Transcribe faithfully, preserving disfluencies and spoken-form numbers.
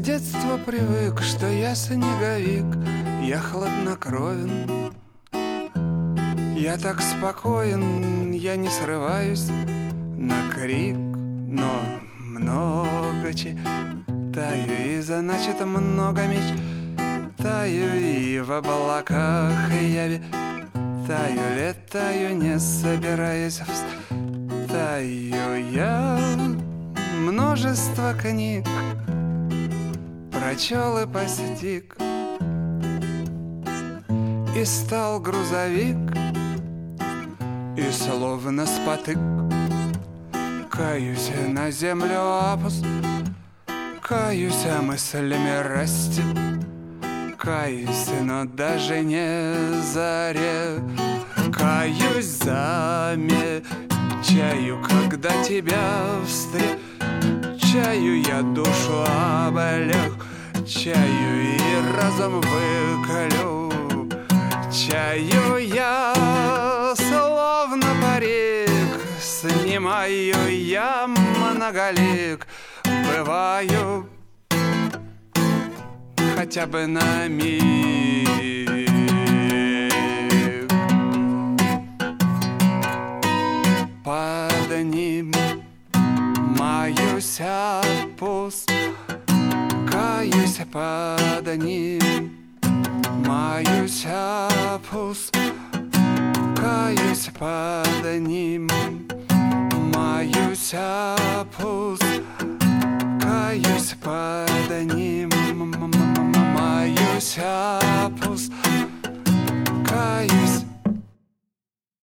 детства привык, что я снеговик, я хладнокровен, я так спокоен, я не срываюсь на крик, но много читаю и значит много мечтаю, и в облаках я витаю, летаю, не собираясь в стаю. Я множество книг прочел и постиг, и стал грузовик, и словно спотык каюсь на землю опускаюсь, а мыслями растекаюсь, но даже не зарекаюсь, замечаю, когда тебя встречаю, я душу облегчаю и разом выключаю. Я словно парик снимаю, я многолик бываю хотя бы на миг. Поднимаюсь, опускаюсь, поднимаюсь, опускаюсь, поднимаюсь, опускаюсь, поднимаюсь, опускаюсь.